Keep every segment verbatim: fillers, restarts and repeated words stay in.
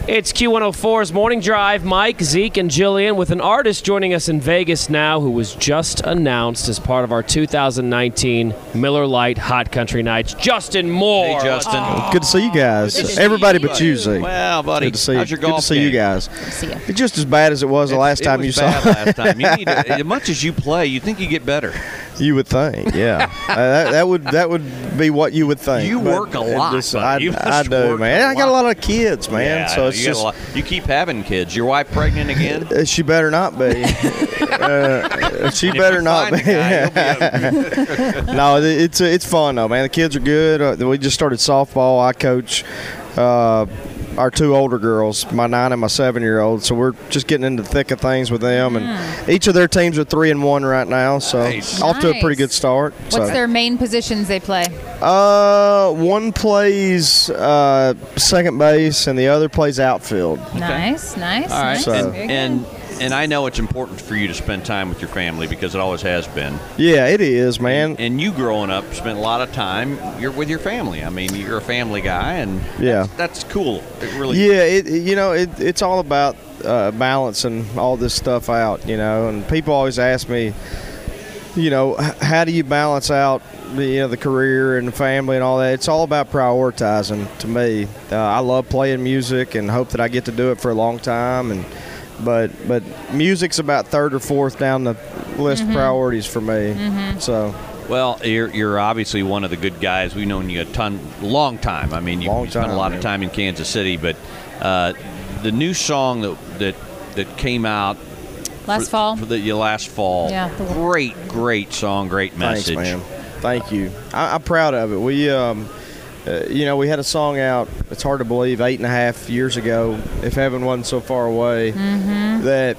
It's Q one oh four's Morning Drive. Mike, Zeke, and Jillian with an artist joining us in Vegas now who was just announced as part of our two thousand nineteen Miller Lite Hot Country Nights. Justin Moore. Hey, Justin. Oh. Good to see you guys. Good to Everybody see but you. you, Zeke. Well, buddy, good to see, how's your good golf to see game? you guys. Good to see you. It's just as bad as it was the last It time was you saw. bad last time. You need to, as much as you play, you think you get better. You would think, yeah. uh, that, that would that would be what you would think. You But work a it lot, just- buddy. I, You I must do, work man. a I got a lot. lot of kids, man. Yeah, so it's you, got a just lot. You keep having kids. Your wife pregnant again? uh, she better not be. uh, she If better you not find be. a guy, you'll be a- No, it- it's it's fun though, man. The kids are good. Uh, we just started softball. I coach uh, our two older girls, my nine and my seven-year-old. So we're just getting into the thick of things with them, and each of their teams are three and one right now. So Nice. off to a pretty Nice. good start. What's so. their main positions they play? Uh, one plays uh, second base, and the other plays outfield. Nice, nice, All right. nice. So- and, Very good. and and I know it's important for you to spend time with your family because it always has been. Yeah, it is, man. And you growing up spent a lot of time you're with your family. I mean, you're a family guy, and Yeah. that's, that's cool. It really Yeah, it you know it, it's all about uh, balancing all this stuff out, you know. And people always ask me, you know, h- how do you balance out the, you know, the career and the family and all that? It's all about prioritizing. To me, uh, I love playing music and hope that I get to do it for a long time. And but but music's about third or fourth down the list of priorities for me. So Well, you're you're obviously one of the good guys. We've known you a ton, long time. I mean, you, Long you spent a time, lot man. of time in Kansas City, but uh, the new song that that that came out Last for, fall. for the your last fall, Yeah, the- great, great song, great message. thanks, man. Thank you. I, I'm proud of it. We, um, uh, you know, we had a song out. It's hard to believe, eight and a half years ago. If heaven wasn't so far away, that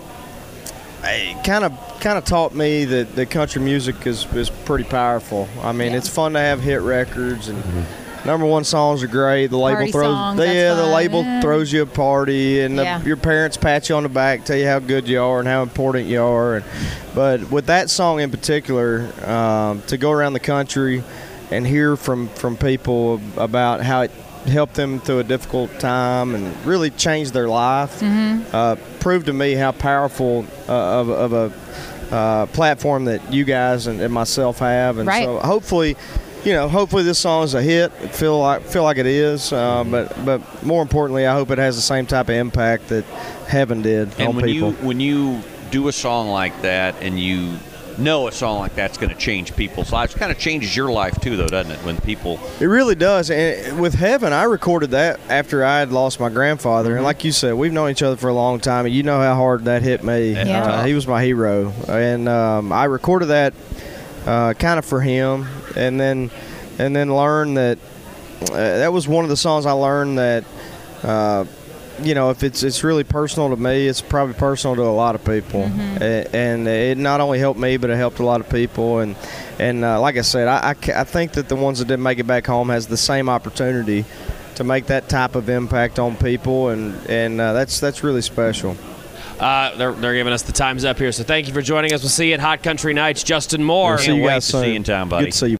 kind of kind of taught me that the country music is is pretty powerful. I mean, Yeah. it's fun to have hit records and. Number one songs are great. The label Party throws, songs, the, that's yeah, the fun. label Yeah. throws you a party, and the, Yeah. your parents pat you on the back, tell you how good you are and how important you are. And, but with that song in particular, um, to go around the country and hear from from people about how it helped them through a difficult time and really changed their life, Mm-hmm. uh, proved to me how powerful uh, of, of a uh, platform that you guys and, and myself have. And Right. so hopefully. You know, hopefully this song is a hit. I feel like feel like it is, uh, but but more importantly, I hope it has the same type of impact that Heaven did And on when people. you when you do a song like that, and you know a song like that's going to change people's lives, it kind of changes your life too, though, doesn't it? When people It really does. And with Heaven, I recorded that after I had lost my grandfather. Mm-hmm. And like you said, we've known each other for a long time, and you know how hard that hit me. Yeah. Uh, he was my hero, and um, I recorded that uh, kind of for him, and then and then learned that uh, that was one of the songs I learned that. Uh, you know, if it's it's really personal to me, it's probably personal to a lot of people, A- and it not only helped me, but it helped a lot of people. And and uh, like I said, I, I ca- I think that the ones that didn't make it back home has the same opportunity to make that type of impact on people, and and uh, that's that's really special. Uh, they're, they're giving us the time's up here, so thank you for joining us. We'll see you at Hot Country Nights. Justin Moore. We'll see you can't wait guys to soon. see you in town, buddy. Good to see you.